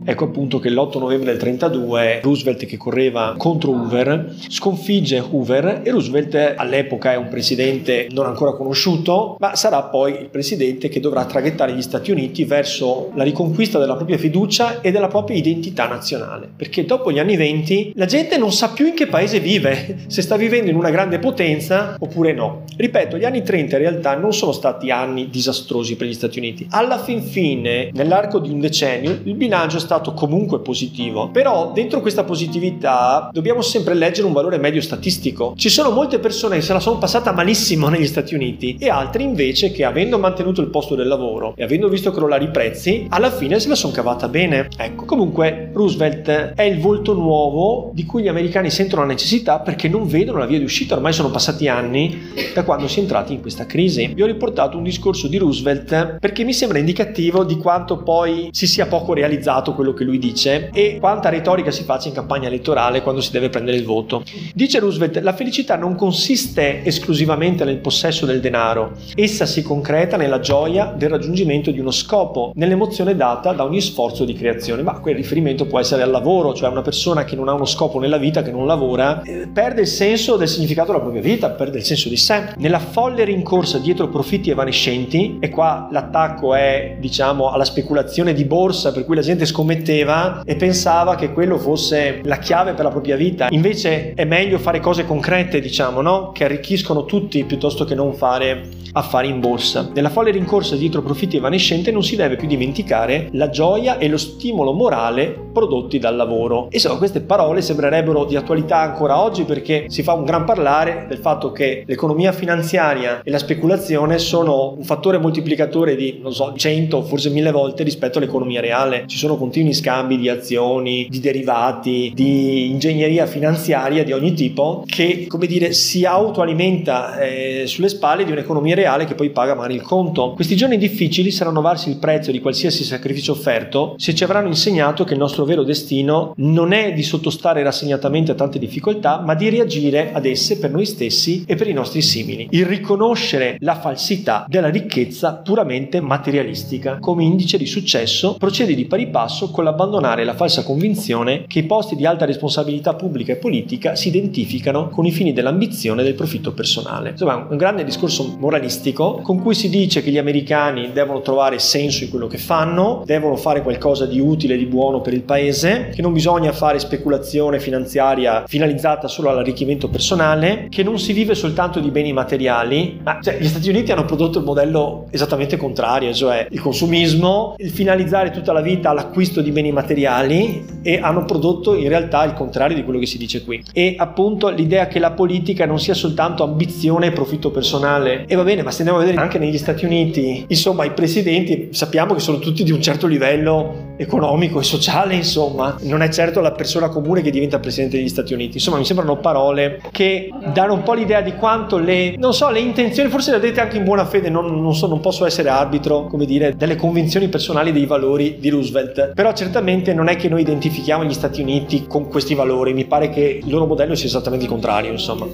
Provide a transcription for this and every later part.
ecco appunto che l'8 novembre del 32 Roosevelt, che correva contro Hoover, sconfigge Hoover, e Roosevelt all'epoca è un presidente non ancora conosciuto, ma sarà poi il presidente che dovrà traghettare gli Stati Uniti verso la riconquista della propria fiducia e della propria identità nazionale, perché dopo gli anni 20 la gente non sa più in che paese vive, se sta vivendo in una grande potenza oppure no. Ripeto, gli anni 30 in realtà non sono stati anni disastrosi per gli Stati Uniti. Alla fin fine, nell'arco di un decennio, il bilancio è stato comunque positivo, però dentro questa positività dobbiamo sempre leggere un valore medio statistico. Ci sono molte persone che se la sono passata malissimo negli Stati Uniti e altri invece che, avendo mantenuto il posto del lavoro e avendo visto crollare i prezzi, alla fine se la sono cavata bene. Ecco, comunque Roosevelt è il volto nuovo di cui gli americani sentono la necessità, perché non vedono la via di uscita. Ormai sono passati anni da quando si è entrati in questa crisi. Vi ho riportato un discorso di Roosevelt perché mi sembra indicativo di quanto poi si sia poco realizzato quello che lui dice e quanta retorica si faccia in campagna elettorale quando si deve prendere il voto. Dice Roosevelt: la felicità non consiste esclusivamente nel possesso del denaro, essa si concreta nella gioia del raggiungimento di uno scopo, nell'emozione data da ogni sforzo di creazione. Ma quel riferimento può essere al lavoro, cioè una persona che non ha uno scopo nella vita, che non lavora, perde il senso del significato della propria vita, perde il senso di sé. Nella folle rincorsa dietro profitti evanescenti, e qua l'attacco è, diciamo, alla speculazione di borsa, per cui la gente scommetteva e pensava che quello fosse la chiave per la propria vita. Invece è meglio fare cose concrete, diciamo, no? Che arricchiscono tutti, piuttosto che non fare affari in borsa. Nella folle rincorsa dietro profitti evanescenti non si deve più dimenticare la gioia e lo stimolo morale prodotti dal lavoro. Insomma, queste parole sembrerebbero di attualità ancora oggi, perché si fa un gran parlare del fatto che l'economia finanziaria e la speculazione sono un fattore moltiplicatore di, non so, 100, forse 1000 volte rispetto all'economia reale. Ci sono continui scambi di azioni, di derivati, di ingegneria finanziaria di ogni tipo che, come dire, si autoalimenta sulle spalle di un'economia reale che poi paga magari il conto. Questi giorni difficili saranno varsi il prezzo di qualsiasi sacrificio offerto, se ci avranno insegnato che il nostro vero destino non è di sottostare rassegnatamente a tante difficoltà, ma di reagire ad esse per noi stessi e per i nostri simili. Il riconoscere la falsità della ricchezza puramente materialistica come indice di successo procede di pari passo con l'abbandonare la falsa convinzione che i posti di alta responsabilità pubblica e politica si identificano con i fini dell'ambizione e del profitto personale. Insomma, un grande discorso moralistico con cui si dice che gli americani devono trovare senso in quello che fanno, devono fare qualcosa di utile, di buono per il paese, che non bisogna fare speculazione finanziaria finalizzata solo all'arricchimento personale, che non si vive soltanto di beni materiali. Ma gli Stati Uniti hanno prodotto il modello esattamente contrario, cioè il consumismo, il finalizzare tutta la vita all'acquisto di beni materiali, e hanno prodotto in realtà il contrario di quello che si dice qui. E appunto l'idea che la politica non sia soltanto ambizione e profitto personale. E va bene, ma se andiamo a vedere anche negli Stati Uniti, insomma, i presidenti sappiamo che sono tutti di un certo livello economico e sociale, insomma, non è certo la persona comune che diventa presidente degli Stati Uniti. Insomma, mi sembrano parole che danno un po' l'idea di quanto le intenzioni, forse le ha dette anche in buona fede, non posso essere arbitro, come dire, delle convinzioni personali, dei valori di Roosevelt, però certamente non è che noi identifichiamo gli Stati Uniti con questi valori. Mi pare che il loro modello sia esattamente il contrario, insomma.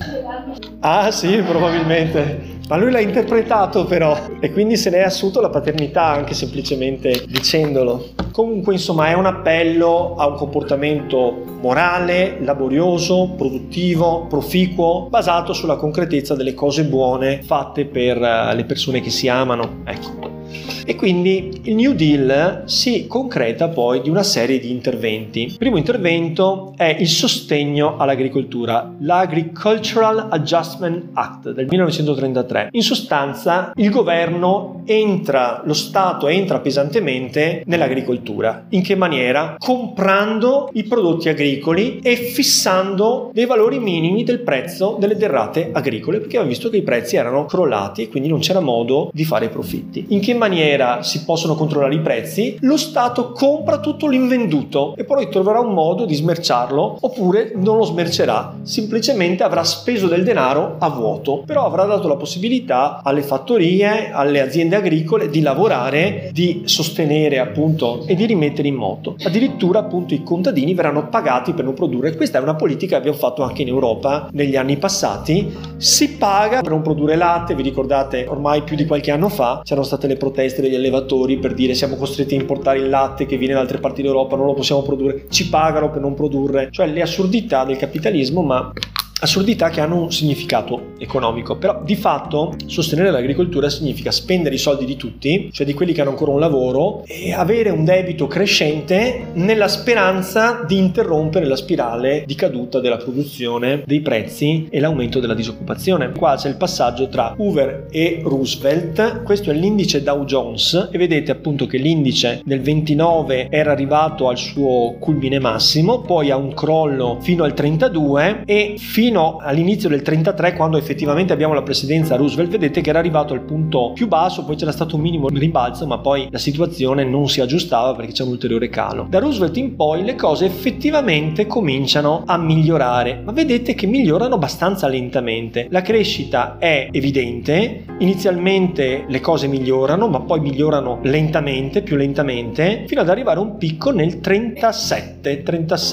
Ah sì, probabilmente. Ma lui l'ha interpretato però, e quindi se ne è assunto la paternità anche semplicemente dicendolo. Comunque, insomma, è un appello a un comportamento morale, laborioso, produttivo, proficuo, basato sulla concretezza delle cose buone fatte per le persone che si amano. Ecco. E quindi il New Deal si concreta poi di una serie di interventi. Il primo intervento è il sostegno all'agricoltura, l'Agricultural Adjustment Act del 1933. In sostanza il governo lo Stato entra pesantemente nell'agricoltura. In che maniera? Comprando i prodotti agricoli e fissando dei valori minimi del prezzo delle derrate agricole, perché abbiamo visto che i prezzi erano crollati e quindi non c'era modo di fare profitti. In che maniera si possono controllare i prezzi? Lo Stato compra tutto l'invenduto e poi troverà un modo di smerciarlo, oppure non lo smercerà, semplicemente avrà speso del denaro a vuoto, però avrà dato la possibilità alle fattorie, alle aziende agricole di lavorare, di sostenere appunto e di rimettere in moto. Addirittura appunto i contadini verranno pagati per non produrre. Questa è una politica che abbiamo fatto anche in Europa negli anni passati. Si paga per non produrre latte. Vi ricordate, ormai più di qualche anno fa c'erano state le proteste degli allevatori per dire siamo costretti a importare il latte che viene da altre parti d'Europa, non lo possiamo produrre, ci pagano per non produrre, cioè le assurdità del capitalismo, ma assurdità che hanno un significato economico. Però di fatto sostenere l'agricoltura significa spendere i soldi di tutti, cioè di quelli che hanno ancora un lavoro, e avere un debito crescente nella speranza di interrompere la spirale di caduta della produzione, dei prezzi e l'aumento della disoccupazione. Qua c'è il passaggio tra Hoover e Roosevelt. Questo è l'indice Dow Jones e vedete appunto che l'indice nel 29 era arrivato al suo culmine massimo, poi a un crollo fino al 32 e fino all'inizio del 33, quando effettivamente abbiamo la presidenza Roosevelt, vedete che era arrivato al punto più basso, poi c'era stato un minimo rimbalzo, ma poi la situazione non si aggiustava perché c'è un ulteriore calo. Da Roosevelt in poi le cose effettivamente cominciano a migliorare, ma vedete che migliorano abbastanza lentamente. La crescita è evidente, inizialmente le cose migliorano, ma poi migliorano lentamente, più lentamente, fino ad arrivare a un picco nel 36,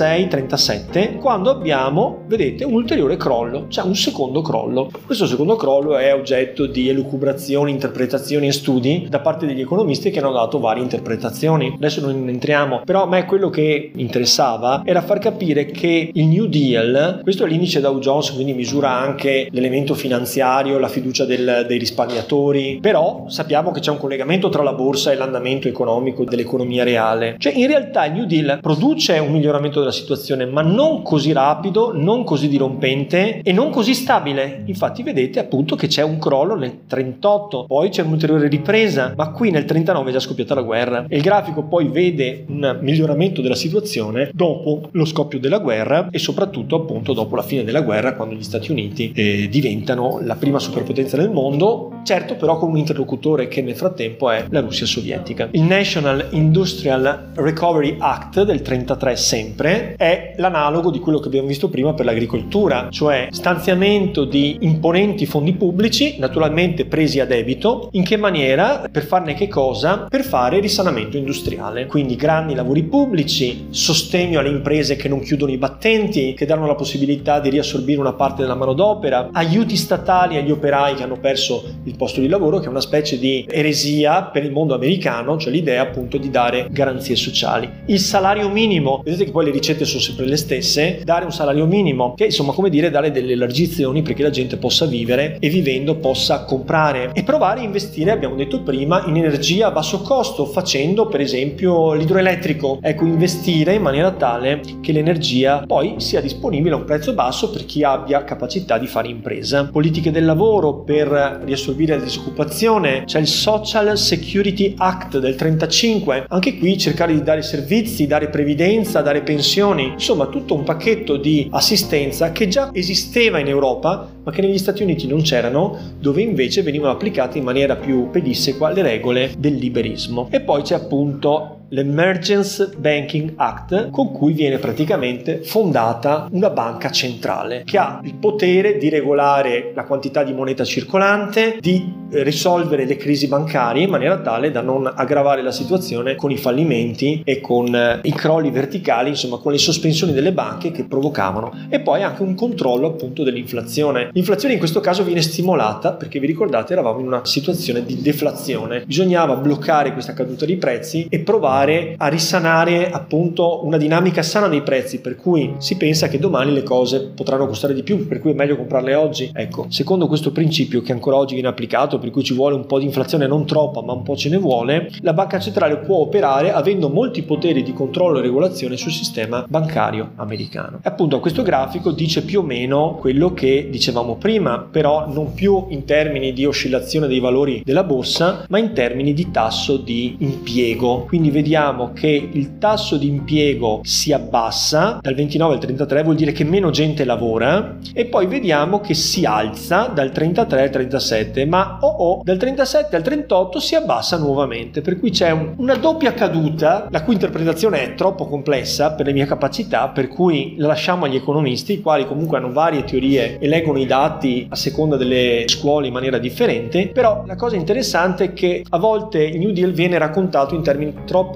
37, quando abbiamo, vedete, un ulteriore crollo, cioè un secondo crollo. Questo secondo crollo è oggetto di elucubrazioni, interpretazioni e studi da parte degli economisti che hanno dato varie interpretazioni. Adesso non entriamo, però a me quello che interessava era far capire che il New Deal, questo è l'indice Dow Jones, quindi misura anche l'elemento finanziario, la fiducia dei risparmiatori, però sappiamo che c'è un collegamento tra la borsa e l'andamento economico dell'economia reale. Cioè in realtà il New Deal produce un miglioramento della situazione, ma non così rapido, non così dirompente e non così stabile. Infatti vedete appunto che c'è un crollo nel 38, poi c'è un'ulteriore ripresa, ma qui nel 39 è già scoppiata la guerra e il grafico poi vede un miglioramento della situazione dopo lo scoppio della guerra e soprattutto appunto dopo la fine della guerra, quando gli Stati Uniti diventano la prima superpotenza del mondo, certo però con un interlocutore che nel frattempo è la Russia sovietica. Il National Industrial Recovery Act del 33 sempre è l'analogo di quello che abbiamo visto prima per l'agricoltura, cioè stanziamento di imponenti fondi pubblici, naturalmente presi a debito. In che maniera? Per farne che cosa? Per fare risanamento industriale, quindi grandi lavori pubblici, sostegno alle imprese che non chiudono i battenti, che danno la possibilità di riassorbire una parte della manodopera, aiuti statali agli operai che hanno perso il posto di lavoro, che è una specie di eresia per il mondo americano, cioè l'idea appunto di dare garanzie sociali. Il salario minimo, vedete che poi le ricette sono sempre le stesse, dare un salario minimo che insomma, come dire, dare delle elargizioni perché la gente possa vivere e vivendo possa comprare e provare a investire, abbiamo detto prima, in energia a basso costo, facendo per esempio l'idroelettrico. Ecco, investire in maniera tale che l'energia poi sia disponibile a un prezzo basso per chi abbia capacità di fare impresa. Politiche del lavoro per riassorbire la disoccupazione, c'è il Social Security Act del 35, anche qui cercare di dare servizi, dare previdenza, dare pensioni, insomma tutto un pacchetto di assistenza che già esisteva in Europa ma che negli Stati Uniti non c'erano, dove invece venivano applicate in maniera più pedissequa le regole del liberismo. E poi c'è appunto l'Emergence Banking Act, con cui viene praticamente fondata una banca centrale che ha il potere di regolare la quantità di moneta circolante, di risolvere le crisi bancarie in maniera tale da non aggravare la situazione con i fallimenti e con i crolli verticali, insomma con le sospensioni delle banche che provocavano, e poi anche un controllo appunto dell'inflazione. L'inflazione in questo caso viene stimolata perché, vi ricordate, eravamo in una situazione di deflazione, bisognava bloccare questa caduta dei prezzi e provare a risanare appunto una dinamica sana dei prezzi, per cui si pensa che domani le cose potranno costare di più, per cui è meglio comprarle oggi. Ecco, secondo questo principio che ancora oggi viene applicato, per cui ci vuole un po' di inflazione, non troppa ma un po' ce ne vuole, la banca centrale può operare avendo molti poteri di controllo e regolazione sul sistema bancario americano. E appunto questo grafico dice più o meno quello che dicevamo prima, però non più in termini di oscillazione dei valori della borsa ma in termini di tasso di impiego. Quindi vediamo che il tasso di impiego si abbassa dal 29 al 33, vuol dire che meno gente lavora, e poi vediamo che si alza dal 33 al 37, ma dal 37 al 38 si abbassa nuovamente, per cui c'è una doppia caduta, la cui interpretazione è troppo complessa per le mie capacità, per cui la lasciamo agli economisti, i quali comunque hanno varie teorie e leggono i dati a seconda delle scuole in maniera differente. Però la cosa interessante è che a volte il New Deal viene raccontato in termini troppo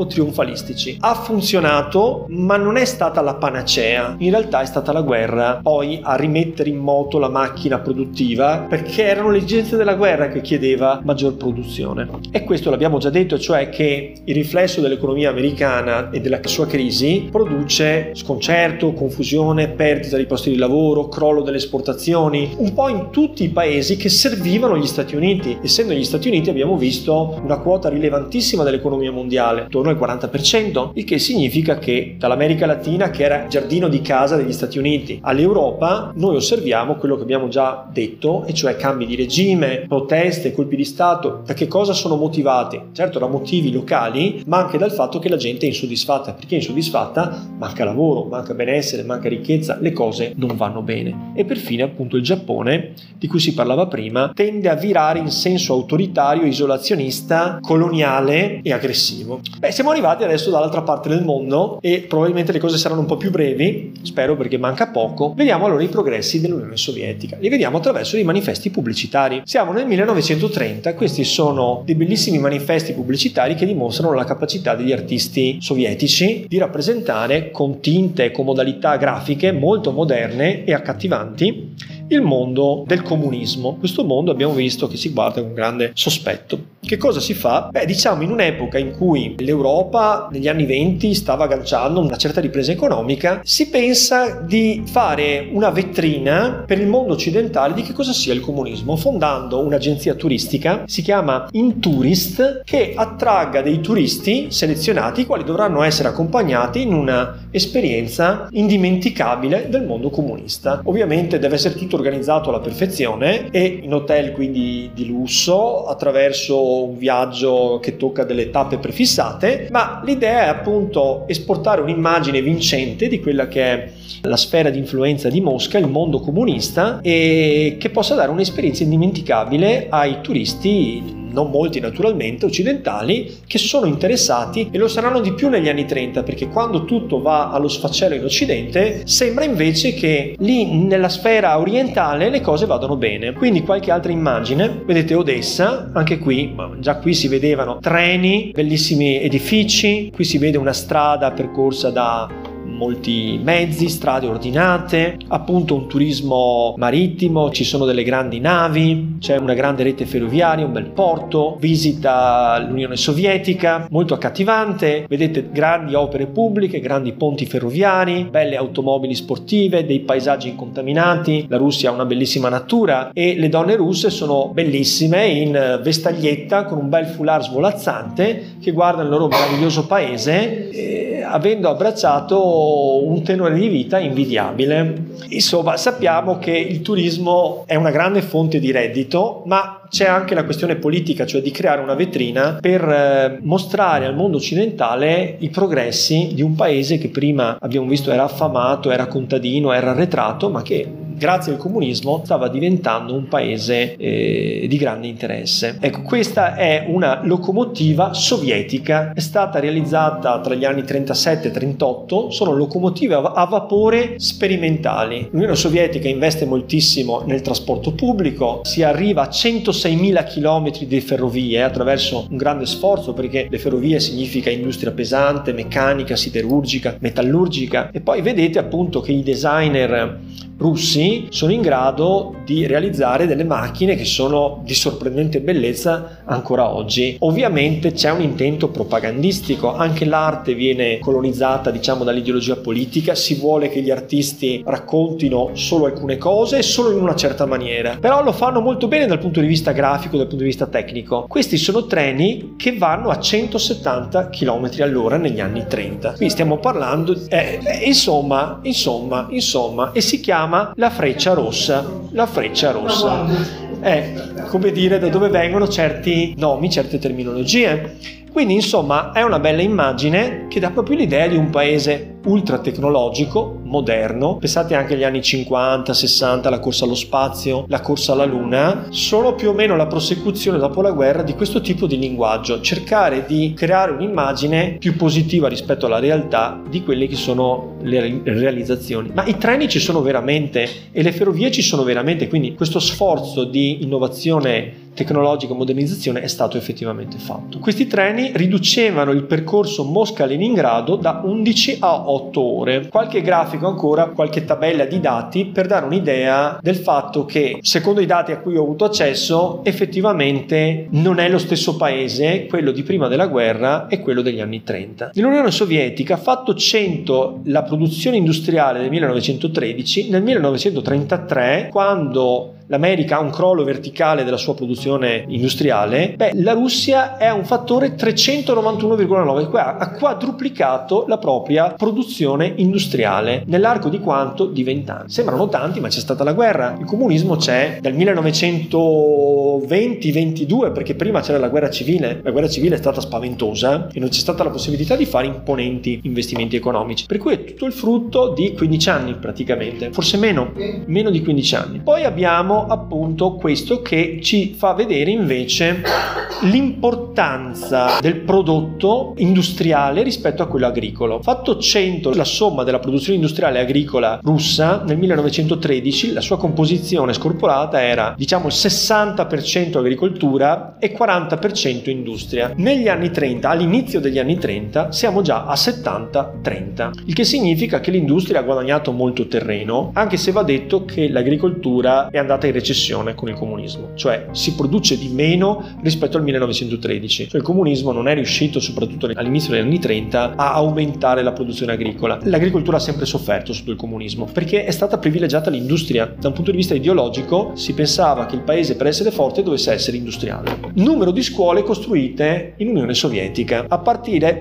troppo trionfalistici. Ha funzionato, ma non è stata la panacea. In realtà è stata la guerra poi a rimettere in moto la macchina produttiva, perché erano le esigenze della guerra che chiedeva maggior produzione. E questo l'abbiamo già detto, cioè che il riflesso dell'economia americana e della sua crisi produce sconcerto, confusione, perdita di posti di lavoro, crollo delle esportazioni, un po' in tutti i paesi che servivano gli Stati Uniti. Essendo gli Stati Uniti abbiamo visto una quota rilevantissima dell'economia mondiale, attorno al 40%, il che significa che dall'America Latina, che era il giardino di casa degli Stati Uniti, all'Europa, noi osserviamo quello che abbiamo già detto, e cioè cambi di regime, proteste, colpi di Stato. Da che cosa sono motivati? Certo da motivi locali, ma anche dal fatto che la gente è insoddisfatta. Perché è insoddisfatta? Manca lavoro, manca benessere, manca ricchezza, le cose non vanno bene. E perfine appunto il Giappone, di cui si parlava prima, tende a virare in senso autoritario, isolazionista, coloniale e aggressivo. Siamo arrivati adesso dall'altra parte del mondo e probabilmente le cose saranno un po' più brevi, spero, perché manca poco. Vediamo allora i progressi dell'Unione Sovietica. Li vediamo attraverso dei manifesti pubblicitari. Siamo nel 1930, questi sono dei bellissimi manifesti pubblicitari che dimostrano la capacità degli artisti sovietici di rappresentare con tinte e con modalità grafiche molto moderne e accattivanti il mondo del comunismo. Questo mondo abbiamo visto che si guarda con grande sospetto. Che cosa si fa? Diciamo in un'epoca in cui l'Europa negli anni 20 stava agganciando una certa ripresa economica, si pensa di fare una vetrina per il mondo occidentale di che cosa sia il comunismo, fondando un'agenzia turistica, si chiama Intourist, che attragga dei turisti selezionati, i quali dovranno essere accompagnati in una esperienza indimenticabile del mondo comunista. Ovviamente deve essere tutto organizzato alla perfezione e in hotel quindi di lusso, attraverso un viaggio che tocca delle tappe prefissate, ma l'idea è appunto esportare un'immagine vincente di quella che è la sfera di influenza di Mosca, il mondo comunista, e che possa dare un'esperienza indimenticabile ai turisti, non molti naturalmente, occidentali, che sono interessati, e lo saranno di più negli anni 30, perché quando tutto va allo sfacelo in Occidente sembra invece che lì nella sfera orientale le cose vadano bene. Quindi qualche altra immagine, vedete Odessa, anche qui, già qui si vedevano treni, bellissimi edifici, qui si vede una strada percorsa da molti mezzi, strade ordinate, appunto un turismo marittimo, ci sono delle grandi navi, c'è una grande rete ferroviaria, un bel porto, visita l'Unione Sovietica, molto accattivante, vedete grandi opere pubbliche, grandi ponti ferroviari, belle automobili sportive, dei paesaggi incontaminati. La Russia ha una bellissima natura e le donne russe sono bellissime in vestaglietta con un bel foulard svolazzante che guardano il loro meraviglioso paese, avendo abbracciato un tenore di vita invidiabile. Insomma, sappiamo che il turismo è una grande fonte di reddito, ma c'è anche la questione politica, cioè di creare una vetrina per mostrare al mondo occidentale i progressi di un paese che prima abbiamo visto era affamato, era contadino, era arretrato, ma che grazie al comunismo stava diventando un paese di grande interesse. Ecco, questa è una locomotiva sovietica, è stata realizzata tra gli anni 37 e 38, sono locomotive a vapore sperimentali. L'Unione Sovietica investe moltissimo nel trasporto pubblico, si arriva a 106.000 km di ferrovie attraverso un grande sforzo, perché le ferrovie significa industria pesante, meccanica, siderurgica, metallurgica, e poi vedete appunto che i designer russi sono in grado di realizzare delle macchine che sono di sorprendente bellezza ancora oggi. Ovviamente c'è un intento propagandistico, anche l'arte viene colonizzata, diciamo, dall'ideologia politica, si vuole che gli artisti raccontino solo alcune cose solo in una certa maniera, però lo fanno molto bene dal punto di vista grafico, dal punto di vista tecnico. Questi sono treni che vanno a 170 km all'ora negli anni 30, qui stiamo parlando insomma, e si chiama la Freccia Rossa. La Freccia Rossa è come dire da dove vengono certi nomi, certe terminologie. Quindi insomma è una bella immagine che dà proprio l'idea di un paese ultra tecnologico, moderno. Pensate anche agli anni 50, 60, la corsa allo spazio, la corsa alla Luna, sono più o meno la prosecuzione dopo la guerra di questo tipo di linguaggio, cercare di creare un'immagine più positiva rispetto alla realtà di quelle che sono le realizzazioni. Ma i treni ci sono veramente e le ferrovie ci sono veramente, quindi questo sforzo di innovazione tecnologica modernizzazione è stato effettivamente fatto. Questi treni riducevano il percorso Mosca-Leningrado da 11 a 8 ore. Qualche grafico ancora, qualche tabella di dati per dare un'idea del fatto che, secondo i dati a cui ho avuto accesso, effettivamente non è lo stesso paese quello di prima della guerra e quello degli anni 30. L'Unione Sovietica ha fatto 100 la produzione industriale del 1913, nel 1933, quando l'America ha un crollo verticale della sua produzione industriale, la Russia è a un fattore 391,9, ha quadruplicato la propria produzione industriale nell'arco di quanto? Di 20 anni. Sembrano tanti, ma c'è stata la guerra. Il comunismo c'è dal 1920-22, perché prima c'era la guerra civile. La guerra civile è stata spaventosa e non c'è stata la possibilità di fare imponenti investimenti economici, per cui è tutto il frutto di 15 anni praticamente, forse meno di 15 anni. Poi abbiamo appunto questo che ci fa vedere invece l'importanza del prodotto industriale rispetto a quello agricolo. Fatto 100 la somma della produzione industriale agricola russa, nel 1913 la sua composizione scorporata era diciamo il 60% agricoltura e 40% industria. Negli anni 30, all'inizio degli anni 30, siamo già a 70-30, il che significa che l'industria ha guadagnato molto terreno, anche se va detto che l'agricoltura è andata in recessione con il comunismo, cioè si produce di meno rispetto al 1913, cioè il comunismo non è riuscito, soprattutto all'inizio degli anni 30, a aumentare la produzione agricola. L'agricoltura ha sempre sofferto sotto il comunismo perché è stata privilegiata l'industria. Da un punto di vista ideologico si pensava che il paese, per essere forte, dovesse essere industriale. Numero di scuole costruite in Unione Sovietica a partire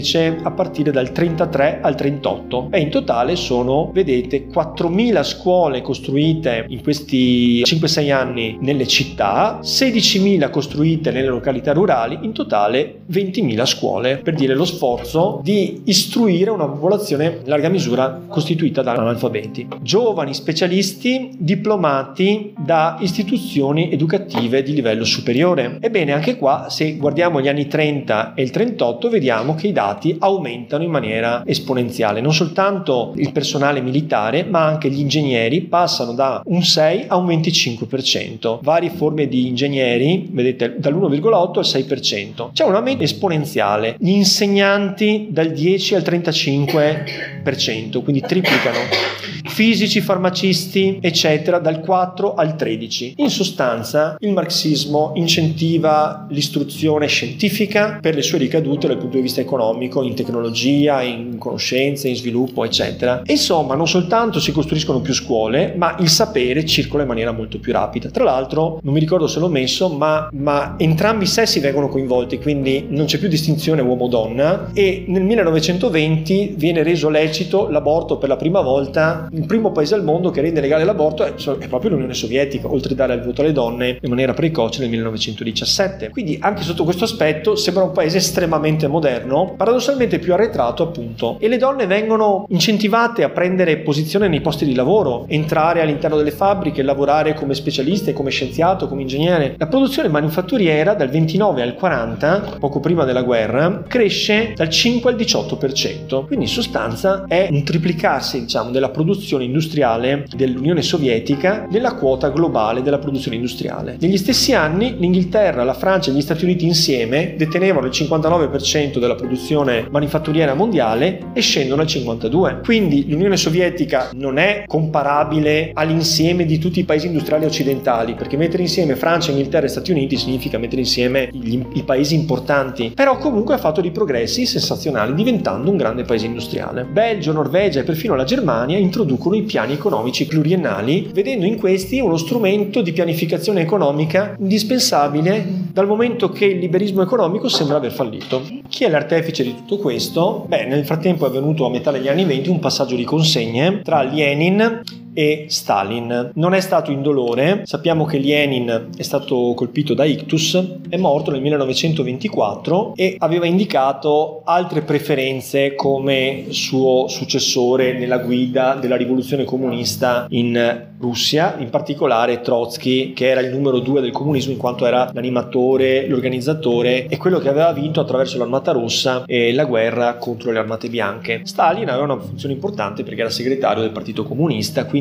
dal 33 al 38, e in totale sono, vedete, 4.000 scuole costruite in questi 5-6 anni nelle città, 16.000 costruite nelle località rurali, in totale 20.000 scuole, per dire lo sforzo di istruire una popolazione in larga misura costituita da analfabeti. Giovani specialisti diplomati da istituzioni educative di livello superiore. Ebbene, anche qua, se guardiamo gli anni 30 e il 38, vediamo che i dati aumentano in maniera esponenziale. Non soltanto il personale militare, ma anche gli ingegneri passano da un 6 a un 25%. Varie forme di ingegneri, vedete, dall'1,8 al 6%. C'è un aumento esponenziale. Gli insegnanti dal 10 al 35%, quindi triplicano. Fisici, farmacisti, eccetera, dal 4 al 13. In sostanza, il marxismo incentiva l'istruzione scientifica per le sue ricadute dal punto di vista economico, in tecnologia, in conoscenze, in sviluppo, eccetera. Insomma, non soltanto si costruiscono più scuole, ma il sapere circola in maniera molto più rapida. Tra l'altro, non mi ricordo se l'ho messo, ma entrambi i sessi vengono coinvolti, quindi non c'è più distinzione uomo-donna, e nel 1920 viene reso lecito l'aborto per la prima volta. Il primo paese al mondo che rende legale l'aborto è proprio l'Unione Sovietica, oltre a dare il voto alle donne in maniera precoce nel 1917. Quindi anche sotto questo aspetto sembra un paese estremamente moderno, paradossalmente più arretrato appunto, e le donne vengono incentivate a prendere posizione nei posti di lavoro, entrare all'interno delle fabbriche, lavorare come specialiste, come scienziato, come ingegnere. La produzione manifatturiera dal 29 al 40, poco prima della guerra, cresce dal 5 al 18%, quindi in sostanza è un triplicarsi, diciamo, della produzione industriale dell'Unione Sovietica nella quota globale della produzione industriale. Negli stessi anni l'Inghilterra, la Francia e gli Stati Uniti insieme detenevano il 59% della produzione manifatturiera mondiale e scendono al 52%. Quindi l'Unione Sovietica non è comparabile all'insieme di tutti i paesi industriali occidentali, perché mettere insieme Francia, Inghilterra e Stati Uniti significa mettere insieme i paesi importanti, però comunque ha fatto dei progressi sensazionali, diventando un grande paese industriale. Belgio, Norvegia e perfino la Germania introducono i piani economici pluriennali, vedendo in questi uno strumento di pianificazione economica indispensabile dal momento che il liberismo economico sembra aver fallito. Chi è l'artefice di tutto questo? Nel frattempo è avvenuto a metà degli anni 20 un passaggio di consegne tra Lenin e Stalin. Non è stato indolore. Sappiamo che Lenin è stato colpito da ictus, è morto nel 1924 e aveva indicato altre preferenze come suo successore nella guida della rivoluzione comunista in Russia, in particolare Trotsky, che era il numero 2 del comunismo in quanto era l'animatore, l'organizzatore e quello che aveva vinto attraverso l'Armata Rossa e la guerra contro le armate bianche. Stalin aveva una funzione importante perché era segretario del Partito Comunista, quindi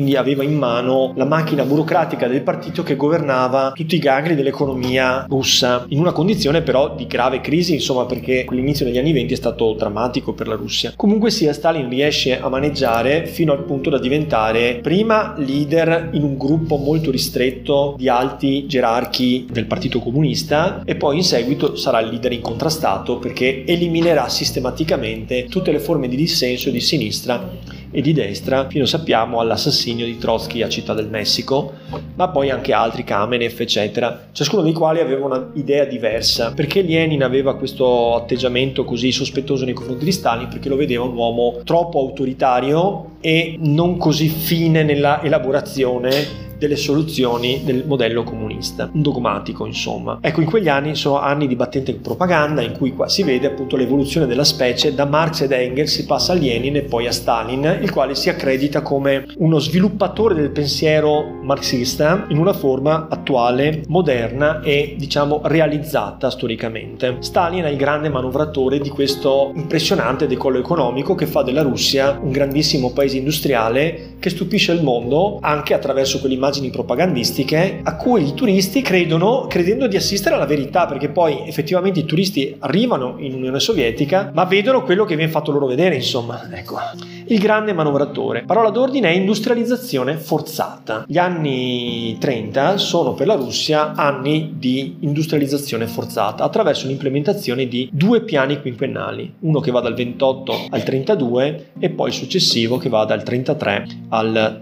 quindi aveva in mano la macchina burocratica del partito che governava tutti i gangli dell'economia russa, in una condizione però di grave crisi, insomma, perché l'inizio degli anni 20 è stato drammatico per la Russia. Comunque sia, Stalin riesce a maneggiare fino al punto da diventare prima leader in un gruppo molto ristretto di alti gerarchi del Partito Comunista e poi in seguito sarà il leader incontrastato perché eliminerà sistematicamente tutte le forme di dissenso di sinistra e di destra, fino sappiamo all'assassinio di Trotsky a Città del Messico, ma poi anche altri, Kamenev eccetera, ciascuno dei quali aveva una idea diversa. Perché Lenin aveva questo atteggiamento così sospettoso nei confronti di Stalin? Perché lo vedeva un uomo troppo autoritario e non così fine nella elaborazione delle soluzioni del modello comunista, un dogmatico insomma. Ecco, in quegli anni sono anni di battente propaganda in cui qua si vede appunto l'evoluzione della specie. Da Marx ed Engels si passa a Lenin e poi a Stalin, il quale si accredita come uno sviluppatore del pensiero marxista in una forma attuale, moderna e diciamo realizzata storicamente. Stalin è il grande manovratore di questo impressionante decollo economico che fa della Russia un grandissimo paese industriale che stupisce il mondo anche attraverso quell'immagine propagandistiche a cui i turisti credendo di assistere alla verità, perché poi effettivamente i turisti arrivano in Unione Sovietica ma vedono quello che viene fatto loro vedere, insomma. Ecco, il grande manovratore. Parola d'ordine è industrializzazione forzata. Gli anni 30 sono per la Russia anni di industrializzazione forzata attraverso l'implementazione di 2 piani quinquennali, uno che va dal 28 al 32 e poi il successivo che va dal 33 al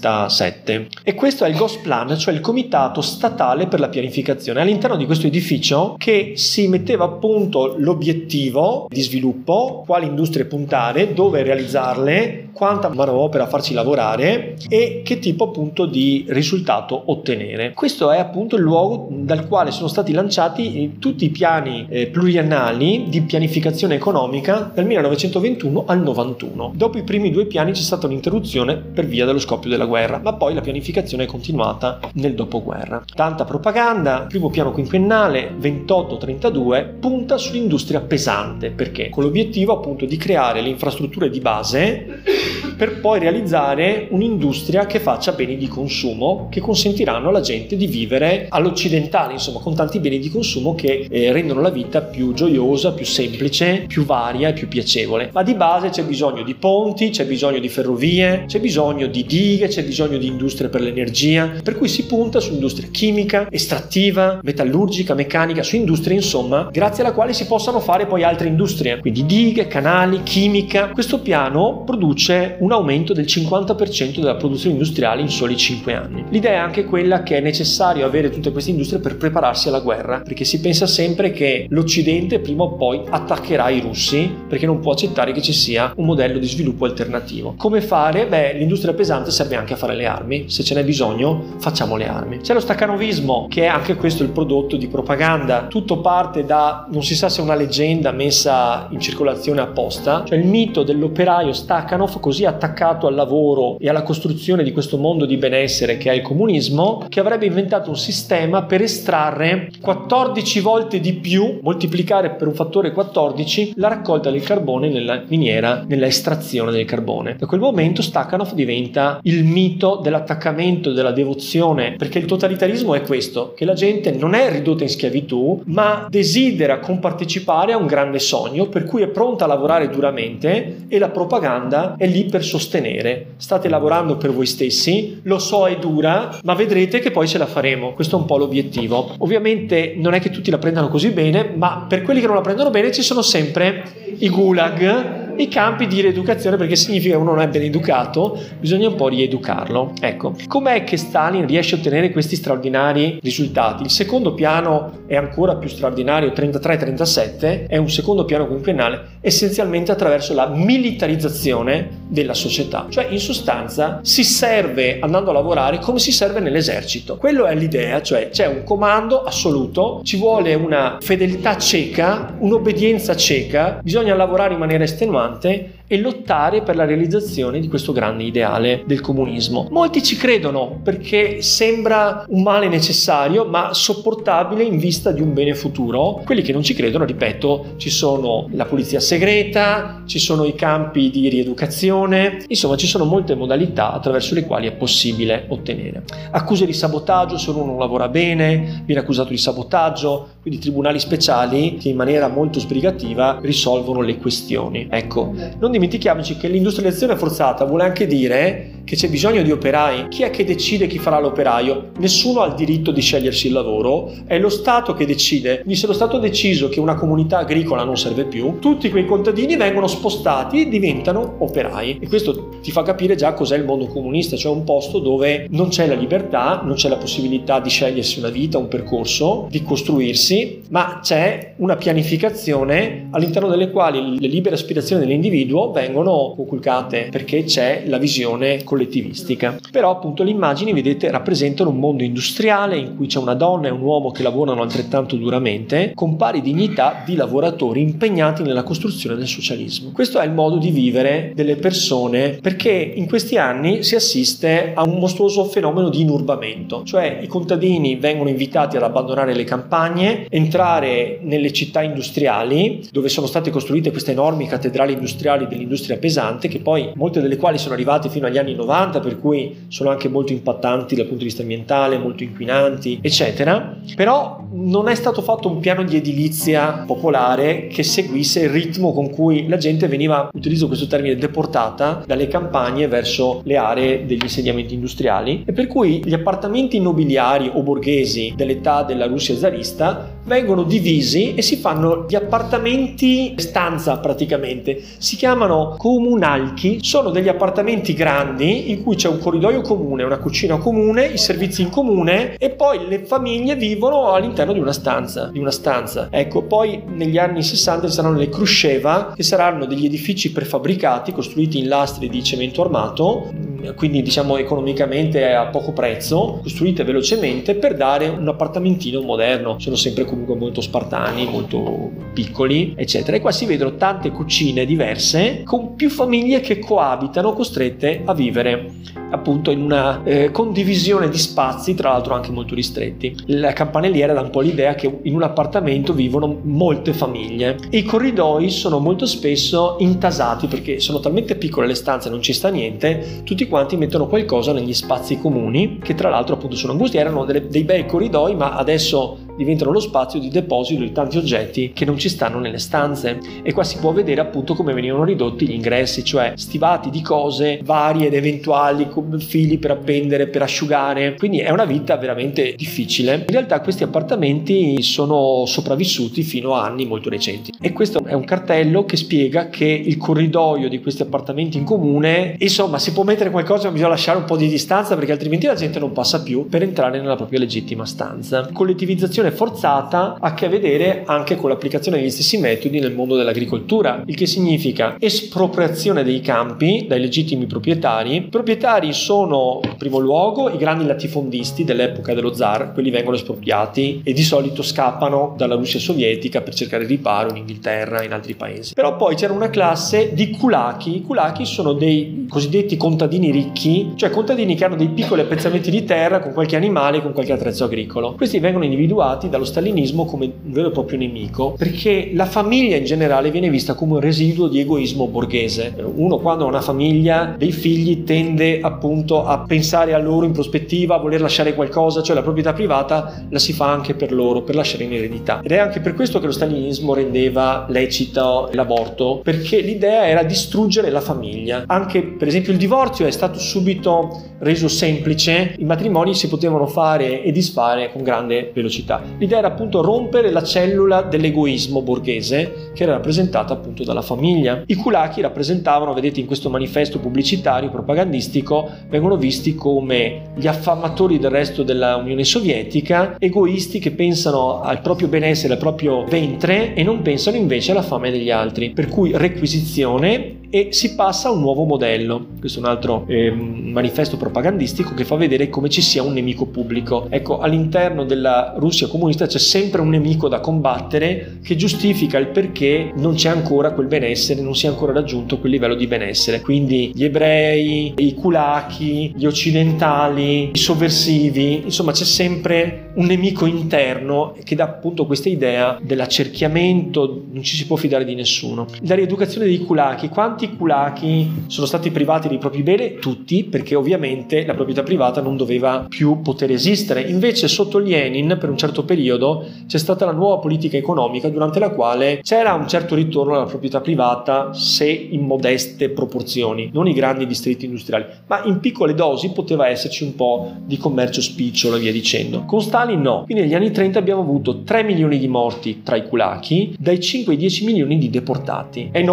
37. E questo è il Gosplan, cioè il comitato statale per la pianificazione. All'interno di questo edificio che si metteva a punto l'obiettivo di sviluppo, quali industrie puntare, dove realizzarle, quanta manodopera farci lavorare e che tipo appunto di risultato ottenere. Questo è appunto il luogo dal quale sono stati lanciati tutti i piani pluriennali di pianificazione economica dal 1921 al 91. Dopo i primi 2 piani c'è stata un'interruzione per via dello scoppio della guerra, ma poi la pianificazione è continuata nel dopoguerra. Tanta propaganda. Primo piano quinquennale 28-32 punta sull'industria pesante, perché con l'obiettivo appunto di creare le infrastrutture di base per poi realizzare un'industria che faccia beni di consumo che consentiranno alla gente di vivere all'occidentale, insomma, con tanti beni di consumo che rendono la vita più gioiosa, più semplice, più varia e più piacevole. Ma di base c'è bisogno di ponti, c'è bisogno di ferrovie, c'è bisogno di dighe, c'è bisogno di industrie per l'energia, per cui si punta su industria chimica, estrattiva, metallurgica, meccanica, su industrie insomma grazie alla quale si possano fare poi altre industrie, quindi dighe, canali, chimica. Questo piano produce un aumento del 50% della produzione industriale in soli 5 anni. L'idea è anche quella che è necessario avere tutte queste industrie per prepararsi alla guerra, perché si pensa sempre che l'Occidente prima o poi attaccherà i russi perché non può accettare che ci sia un modello di sviluppo alternativo. Come fare? Beh, l'industria pesante serve anche a fare le armi. Se ce n'è bisogno, facciamo le armi. C'è lo staccanovismo, che è anche questo il prodotto di propaganda. Tutto parte da, non si sa se è una leggenda messa in circolazione apposta, cioè il mito dell'operaio Stakhanov così attaccato al lavoro e alla costruzione di questo mondo di benessere che è il comunismo, che avrebbe inventato un sistema per estrarre 14 volte di più, moltiplicare per un fattore 14 la raccolta del carbone nella miniera, nella estrazione del carbone. Da quel momento Stakhanov diventa il mito dell'attaccamento, della devozione, perché il totalitarismo è questo, che la gente non è ridotta in schiavitù ma desidera compartecipare a un grande sogno, per cui è pronta a lavorare duramente e la propaganda è lì per sostenere: state lavorando per voi stessi, lo so è dura ma vedrete che poi ce la faremo. Questo è un po' l'obiettivo. Ovviamente non è che tutti la prendano così bene, ma per quelli che non la prendono bene ci sono sempre i gulag, i campi di rieducazione, perché significa che uno non è ben educato, bisogna un po' rieducarlo. Ecco, com'è che Stalin riesce a ottenere questi straordinari risultati? Il secondo piano è ancora più straordinario, 33-37, è un secondo piano quinquennale, essenzialmente attraverso la militarizzazione della società. Cioè, in sostanza, si serve andando a lavorare come si serve nell'esercito. Quello è l'idea, cioè c'è un comando assoluto, ci vuole una fedeltà cieca, un'obbedienza cieca, bisogna lavorare in maniera estenuante e e lottare per la realizzazione di questo grande ideale del comunismo. Molti ci credono perché sembra un male necessario ma sopportabile in vista di un bene futuro. Quelli che non ci credono, ripeto, ci sono la polizia segreta, ci sono i campi di rieducazione, insomma ci sono molte modalità attraverso le quali è possibile ottenere. Accuse di sabotaggio, se uno non lavora bene viene accusato di sabotaggio, quindi tribunali speciali che in maniera molto sbrigativa risolvono le questioni. Ecco, non dimentichiamoci che l'industrializzazione forzata vuole anche dire che c'è bisogno di operai. Chi è che decide chi farà l'operaio? Nessuno ha il diritto di scegliersi il lavoro, è lo Stato che decide. Quindi se lo Stato ha deciso che una comunità agricola non serve più, tutti quei contadini vengono spostati e diventano operai. E questo ti fa capire già cos'è il mondo comunista, cioè un posto dove non c'è la libertà, non c'è la possibilità di scegliersi una vita, un percorso, di costruirsi, ma c'è una pianificazione all'interno delle quali le libere aspirazioni dell'individuo vengono conculcate perché c'è la visione collettivistica. Però appunto le immagini, vedete, rappresentano un mondo industriale in cui c'è una donna e un uomo che lavorano altrettanto duramente con pari dignità di lavoratori impegnati nella costruzione del socialismo. Questo è il modo di vivere delle persone, perché in questi anni si assiste a un mostruoso fenomeno di inurbamento, cioè i contadini vengono invitati ad abbandonare le campagne, entrare nelle città industriali dove sono state costruite queste enormi cattedrali industriali dell'industria pesante, che poi molte delle quali sono arrivate fino agli anni 90, per cui sono anche molto impattanti dal punto di vista ambientale, molto inquinanti, eccetera. Però non è stato fatto un piano di edilizia popolare che seguisse il ritmo con cui la gente veniva, utilizzo questo termine, deportata dalle campagne verso le aree degli insediamenti industriali, e per cui gli appartamenti nobiliari o borghesi dell'età della Russia zarista vengono divisi e si fanno gli appartamenti stanza praticamente. Si chiamano comunalki, sono degli appartamenti grandi in cui c'è un corridoio comune, una cucina comune, i servizi in comune e poi le famiglie vivono all'interno di una stanza. Ecco, poi negli anni 60 ci saranno le Khrushcheva, che saranno degli edifici prefabbricati costruiti in lastre di cemento armato, quindi diciamo economicamente a poco prezzo, costruite velocemente per dare un appartamentino moderno. Sono sempre comunque molto spartani, molto piccoli, eccetera. E qua si vedono tante cucine diverse con più famiglie che coabitano, costrette a vivere appunto in una condivisione di spazi, tra l'altro anche molto ristretti. La campanelliera dà un po' l'idea che in un appartamento vivono molte famiglie. E i corridoi sono molto spesso intasati perché sono talmente piccole le stanze, non ci sta niente, tutti quanti mettono qualcosa negli spazi comuni, che tra l'altro appunto sono angusti, erano dei bei corridoi, ma adesso diventano lo spazio di deposito di tanti oggetti che non ci stanno nelle stanze. E qua si può vedere appunto come venivano ridotti gli ingressi, cioè stivati di cose varie ed eventuali, come fili per appendere, per asciugare. Quindi è una vita veramente difficile. In realtà questi appartamenti sono sopravvissuti fino a anni molto recenti, e questo è un cartello che spiega che il corridoio di questi appartamenti in comune, insomma, si può mettere qualcosa ma bisogna lasciare un po' di distanza perché altrimenti la gente non passa più per entrare nella propria legittima stanza. Collettivizzazione forzata ha a che vedere anche con l'applicazione degli stessi metodi nel mondo dell'agricoltura, il che significa espropriazione dei campi dai legittimi proprietari. I proprietari sono in primo luogo i grandi latifondisti dell'epoca dello zar, quelli vengono espropriati e di solito scappano dalla Russia sovietica per cercare riparo in Inghilterra e in altri paesi. Però poi c'era una classe di kulaki. I kulaki sono dei cosiddetti contadini ricchi, cioè contadini che hanno dei piccoli appezzamenti di terra con qualche animale, con qualche attrezzo agricolo. Questi vengono individuati dallo stalinismo come un vero e proprio nemico, perché la famiglia in generale viene vista come un residuo di egoismo borghese. Uno, quando ha una famiglia, dei figli, tende appunto a pensare a loro in prospettiva, a voler lasciare qualcosa, cioè la proprietà privata la si fa anche per loro, per lasciare in eredità. Ed è anche per questo che lo stalinismo rendeva lecito l'aborto, perché l'idea era distruggere la famiglia. Anche per esempio il divorzio è stato subito reso semplice, i matrimoni si potevano fare e disfare con grande velocità. L'idea era appunto rompere la cellula dell'egoismo borghese che era rappresentata appunto dalla famiglia. I kulaki rappresentavano, vedete in questo manifesto pubblicitario propagandistico, vengono visti come gli affamatori del resto della Unione Sovietica, egoisti che pensano al proprio benessere, al proprio ventre e non pensano invece alla fame degli altri, per cui requisizione e si passa a un nuovo modello. Questo è un altro manifesto propagandistico che fa vedere come ci sia un nemico pubblico. Ecco, all'interno della Russia comunista c'è sempre un nemico da combattere che giustifica il perché non c'è ancora quel benessere, non si è ancora raggiunto quel livello di benessere. Quindi gli ebrei, i kulaki, gli occidentali, i sovversivi, insomma c'è sempre un nemico interno che dà appunto questa idea dell'accerchiamento, non ci si può fidare di nessuno. La rieducazione dei kulaki: quanti kulaki sono stati privati dei propri beni? Tutti, perché ovviamente la proprietà privata non doveva più poter esistere. Invece sotto Lenin per un certo periodo c'è stata la nuova politica economica durante la quale c'era un certo ritorno alla proprietà privata, se in modeste proporzioni, non i grandi distretti industriali, ma in piccole dosi poteva esserci un po' di commercio spicciolo e via dicendo. Con Stalin no. Quindi negli anni 30 abbiamo avuto 3 milioni di morti tra i kulaki, dai 5 ai 10 milioni di deportati. È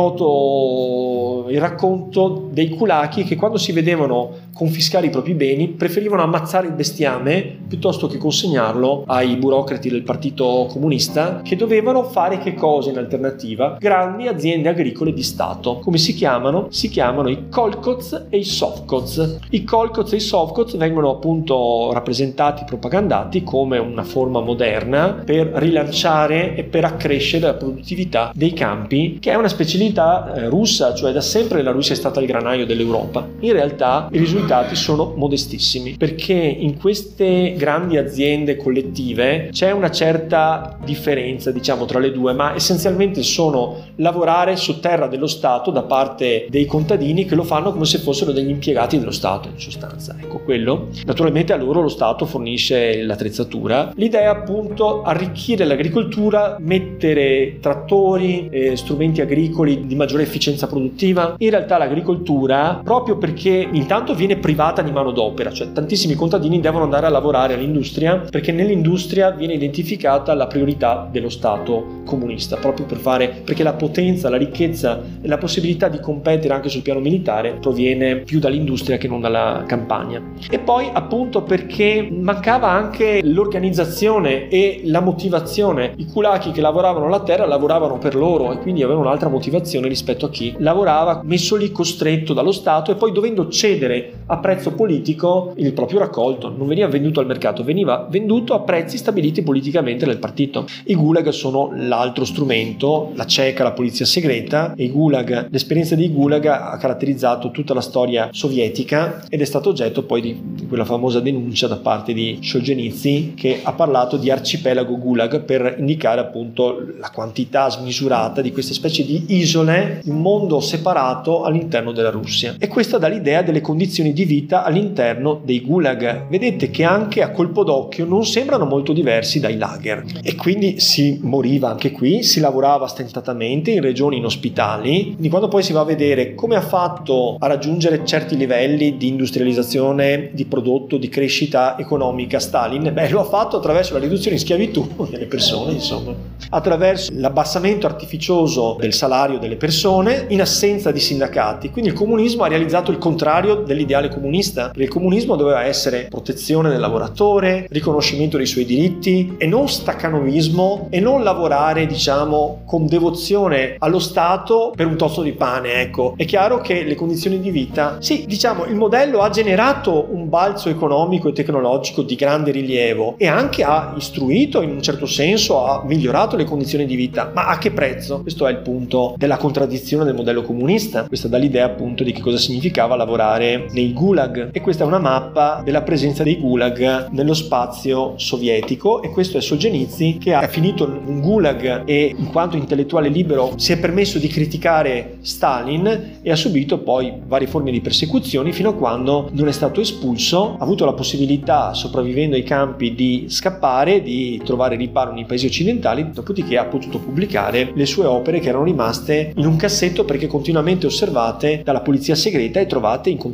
noto il racconto dei kulaki che quando si vedevano confiscare i propri beni preferivano ammazzare il bestiame piuttosto che consegnarlo ai burocrati del partito comunista, che dovevano fare che cosa in alternativa? Grandi aziende agricole di Stato. Come si chiamano? Si chiamano i kolkhoz e i sovkhoz. I kolkhoz e i sovkhoz vengono appunto rappresentati, propagandati come una forma moderna per rilanciare e per accrescere la produttività dei campi, che è una specialità russa, cioè da sempre la Russia è stata il granaio dell'Europa. In realtà i risultati sono modestissimi, perché in queste grandi aziende collettive c'è una certa differenza, diciamo, tra le due, ma essenzialmente sono lavorare su terra dello Stato da parte dei contadini, che lo fanno come se fossero degli impiegati dello Stato in sostanza. Ecco, quello. Naturalmente a loro lo Stato fornisce l'attrezzatura. L'idea è appunto arricchire l'agricoltura, mettere trattori, strumenti agricoli di maggiore efficienza produttiva. In realtà l'agricoltura, proprio perché intanto viene privata di manodopera, cioè tantissimi contadini devono andare a lavorare all'industria, perché nell'industria viene identificata la priorità dello Stato comunista, proprio perché la potenza, la ricchezza e la possibilità di competere anche sul piano militare proviene più dall'industria che non dalla campagna. E poi appunto perché mancava anche l'organizzazione e la motivazione. I kulaki che lavoravano la terra lavoravano per loro e quindi avevano un'altra motivazione rispetto a chi lavorava messo lì costretto dallo Stato e poi dovendo cedere a prezzo politico il proprio raccolto. Non veniva venduto al mercato, veniva venduto a prezzi stabiliti politicamente dal partito. I gulag sono l'altro strumento, la ceca, la polizia segreta. E i gulag, l'esperienza dei gulag ha caratterizzato tutta la storia sovietica ed è stato oggetto poi di quella famosa denuncia da parte di Solzhenitsyn, che ha parlato di arcipelago gulag per indicare appunto la quantità smisurata di queste specie di isole, un mondo separato all'interno della Russia. E questa dà l'idea delle condizioni di vita all'interno dei gulag. Vedete che anche a colpo d'occhio non sembrano molto diversi dai lager, e quindi si moriva anche qui, si lavorava stentatamente in regioni inospitali. Quindi quando poi si va a vedere come ha fatto a raggiungere certi livelli di industrializzazione, di prodotto, di crescita economica Stalin, lo ha fatto attraverso la riduzione in schiavitù delle persone, insomma, attraverso l'abbassamento artificioso del salario delle persone in assenza di sindacati. Quindi il comunismo ha realizzato il contrario dell'ideale comunista, perché il comunismo doveva essere protezione del lavoratore, riconoscimento dei suoi diritti e non staccanovismo, e non lavorare, diciamo, con devozione allo Stato per un tozzo di pane. Ecco, è chiaro che le condizioni di vita, sì, diciamo, il modello ha generato un balzo economico e tecnologico di grande rilievo e anche ha istruito, in un certo senso ha migliorato le condizioni di vita, ma a che prezzo? Questo è il punto della contraddizione del modello comunista. Questa dà l'idea appunto di che cosa significava lavorare nei gulag, e questa è una mappa della presenza dei gulag nello spazio sovietico. E questo è Solzhenitsyn, che ha finito in gulag e in quanto intellettuale libero si è permesso di criticare Stalin e ha subito poi varie forme di persecuzioni fino a quando non è stato espulso. Ha avuto la possibilità, sopravvivendo ai campi, di scappare, di trovare riparo nei paesi occidentali, dopodiché ha potuto pubblicare le sue opere che erano rimaste in un cassetto perché continuamente osservate dalla polizia segreta e trovate in contraddizione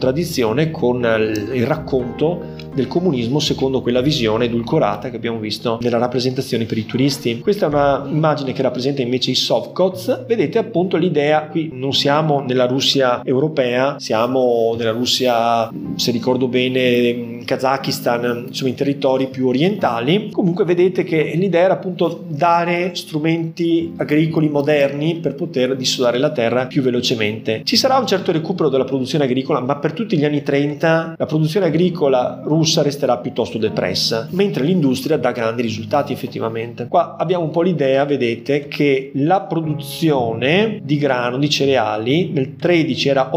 contraddizione con il racconto del comunismo secondo quella visione edulcorata che abbiamo visto nella rappresentazione per i turisti. Questa è una immagine che rappresenta invece i Sovkhots. Vedete appunto l'idea, qui non siamo nella Russia europea, siamo nella Russia, se ricordo bene, Kazakistan, insomma in territori più orientali. Comunque vedete che l'idea era appunto dare strumenti agricoli moderni per poter dissodare la terra più velocemente. Ci sarà un certo recupero della produzione agricola, ma per tutti gli anni 30 la produzione agricola russa resterà piuttosto depressa, mentre l'industria dà grandi risultati effettivamente. Qua abbiamo un po' l'idea, vedete, che la produzione di grano, di cereali, nel 13 era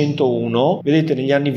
801, vedete negli anni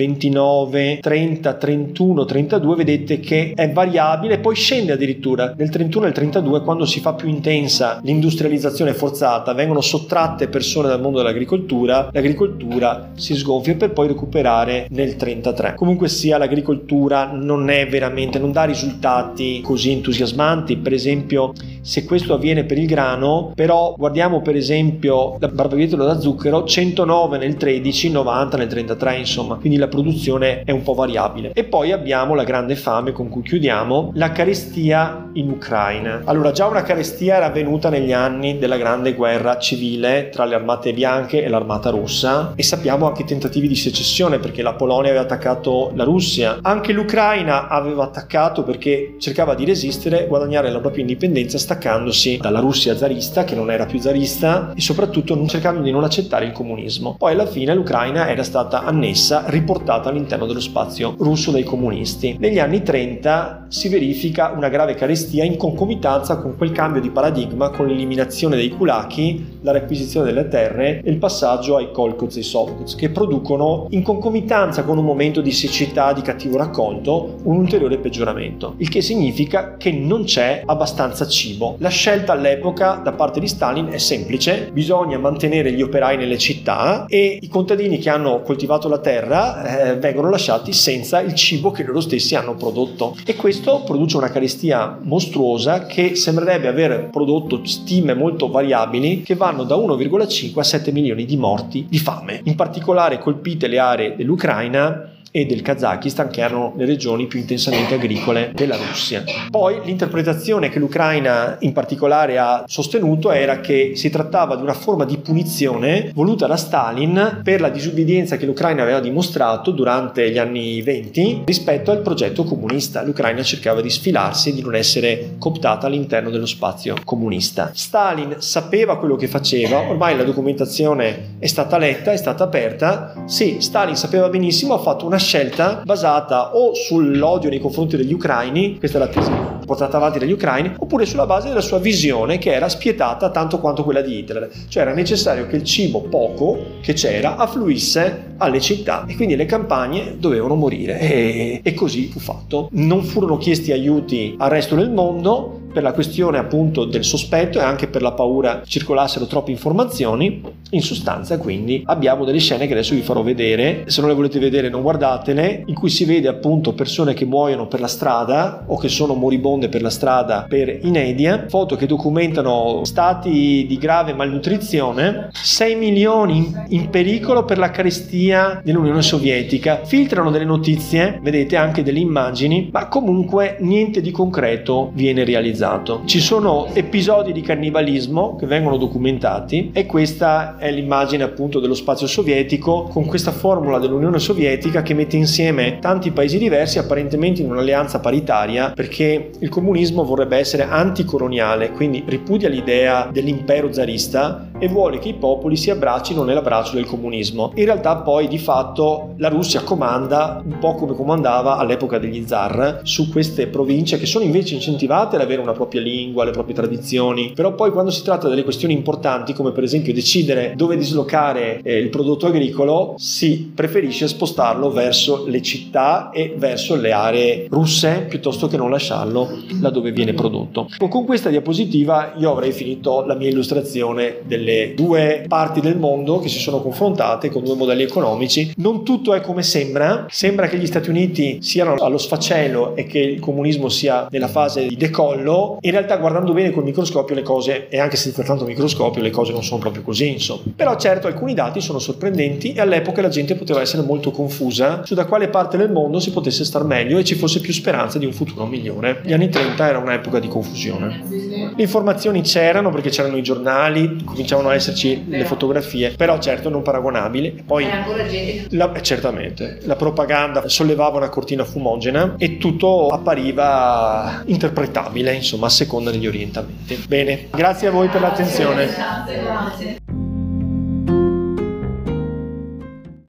29, 30, 31, 32, vedete che è variabile, poi scende addirittura nel 31 e nel 32, quando si fa più intensa l'industrializzazione forzata, vengono sottratte persone dal mondo dell'agricoltura, l'agricoltura si sgonfia per poi recuperare nel 33. Comunque sia, l'agricoltura non è veramente, non dà risultati così entusiasmanti. Per esempio, se questo avviene per il grano, però guardiamo per esempio la barbabietola da zucchero, 109 nel 13, 90 nel 33, insomma, quindi la produzione è un po' variabile. E poi abbiamo la grande fame con cui chiudiamo, la carestia in Ucraina. Allora, già una carestia era avvenuta negli anni della grande guerra civile tra le armate bianche e l'armata rossa, e sappiamo anche i tentativi di secessione, perché la Polonia aveva attaccato la Russia, anche l'Ucraina aveva attaccato perché cercava di resistere, guadagnare la propria indipendenza staccandosi dalla Russia zarista, che non era più zarista, e soprattutto cercando di non accettare il comunismo. Poi alla fine l'Ucraina era stata annessa, riportata all'interno dello spazio russo dai comunisti. Negli anni 30 si verifica una grave carestia in concomitanza con quel cambio di paradigma, con l'eliminazione dei kulaki, la requisizione delle terre e il passaggio ai kolkhoze e ai sovkhoze, che producono in concomitanza con un momento di siccità, di cattivo raccolto, un ulteriore peggioramento, il che significa che non c'è abbastanza cibo. La scelta all'epoca da parte di Stalin è semplice: bisogna mantenere gli operai nelle città e i contadini che hanno coltivato la terra vengono lasciati senza il cibo che loro stessi hanno prodotto, e questo produce una carestia mostruosa che sembrerebbe aver prodotto stime molto variabili che vanno da 1,5 a 7 milioni di morti di fame, in particolare colpite le aree dell'Ucraina e del Kazakistan, che erano le regioni più intensamente agricole della Russia. Poi l'interpretazione che l'Ucraina in particolare ha sostenuto era che si trattava di una forma di punizione voluta da Stalin per la disubbidienza che l'Ucraina aveva dimostrato durante gli anni 20 rispetto al progetto comunista. L'Ucraina cercava di sfilarsi e di non essere cooptata all'interno dello spazio comunista. Stalin sapeva quello che faceva, ormai la documentazione è stata letta, è stata aperta. Sì, Stalin sapeva benissimo, ha fatto una scelta basata o sull'odio nei confronti degli ucraini, questa è la tesi portata avanti dagli ucraini, oppure sulla base della sua visione, che era spietata tanto quanto quella di Hitler, cioè era necessario che il cibo poco che c'era affluisse alle città e quindi le campagne dovevano morire, e così fu fatto. Non furono chiesti aiuti al resto del mondo per la questione appunto del sospetto e anche per la paura circolassero troppe informazioni. In sostanza, quindi, abbiamo delle scene che adesso vi farò vedere, se non le volete vedere non guardatele, in cui si vede appunto persone che muoiono per la strada o che sono moribonde per la strada per inedia, foto che documentano stati di grave malnutrizione, 6 milioni in pericolo per la carestia dell'Unione Sovietica. Filtrano delle notizie, vedete anche delle immagini, ma comunque niente di concreto viene realizzato. Ci sono episodi di cannibalismo che vengono documentati, e questa è l'immagine appunto dello spazio sovietico, con questa formula dell'Unione Sovietica che mette insieme tanti paesi diversi apparentemente in un'alleanza paritaria, perché il comunismo vorrebbe essere anticoloniale, quindi ripudia l'idea dell'impero zarista e vuole che i popoli si abbraccino nell'abbraccio del comunismo. In realtà poi di fatto la Russia comanda un po' come comandava all'epoca degli zar su queste province, che sono invece incentivate ad avere una propria lingua, le proprie tradizioni, però poi quando si tratta delle questioni importanti, come per esempio decidere dove dislocare il prodotto agricolo, si preferisce spostarlo verso le città e verso le aree russe piuttosto che non lasciarlo laddove viene prodotto. Con questa diapositiva io avrei finito la mia illustrazione delle due parti del mondo che si sono confrontate con due modelli economici. Non tutto è come sembra che gli Stati Uniti siano allo sfacelo e che il comunismo sia nella fase di decollo. mondo, in realtà guardando bene col microscopio le cose, e anche senza tanto microscopio, le cose non sono proprio così, insomma. Però certo alcuni dati sono sorprendenti e all'epoca la gente poteva essere molto confusa su da quale parte del mondo si potesse star meglio e ci fosse più speranza di un futuro migliore. Gli anni 30 era un'epoca di confusione. Le informazioni c'erano perché c'erano i giornali, cominciavano a esserci le fotografie, però certo non paragonabili. Poi certamente la propaganda sollevava una cortina fumogena e tutto appariva interpretabile, insomma, a seconda degli orientamenti. Bene, grazie a voi per l'attenzione. Grazie.